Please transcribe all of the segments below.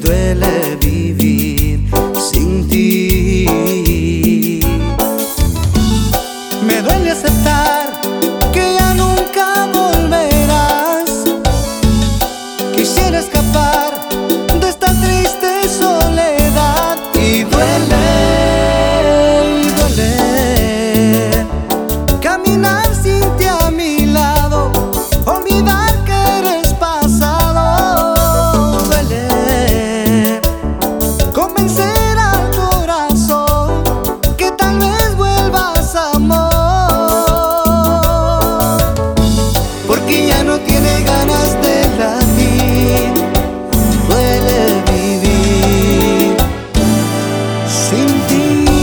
duele vivir sin ti. Me duele aceptar que ya nunca volverás. Quisiera escapar de esta triste soledad. Y duele caminar sin ti a mi lado, olvidar que eres pasado. Duele convencer al corazón que tal vez vuelvas, amor, porque ya no tiene ganas de latir. Duele vivir sin ti.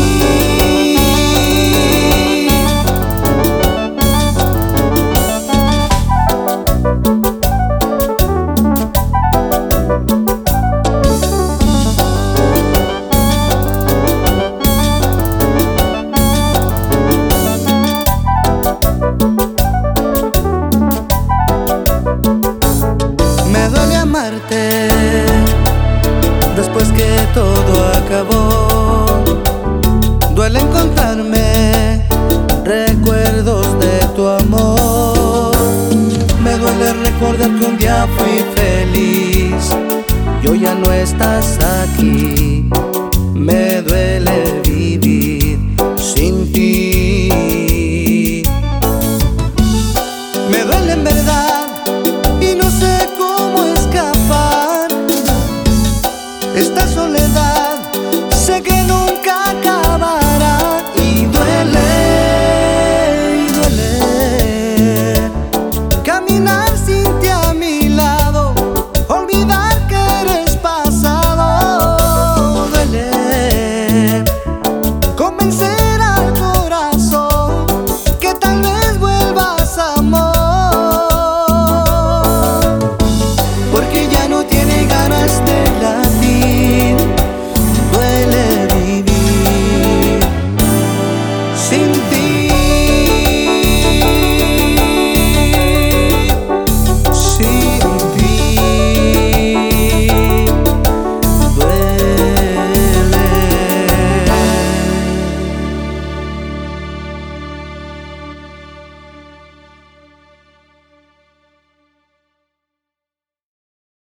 Me duele amarte después que todo acabó. Duele encontrarme recuerdos de tu amor. Me duele recordar que un día fui feliz y hoy ya no estás aquí. Me duele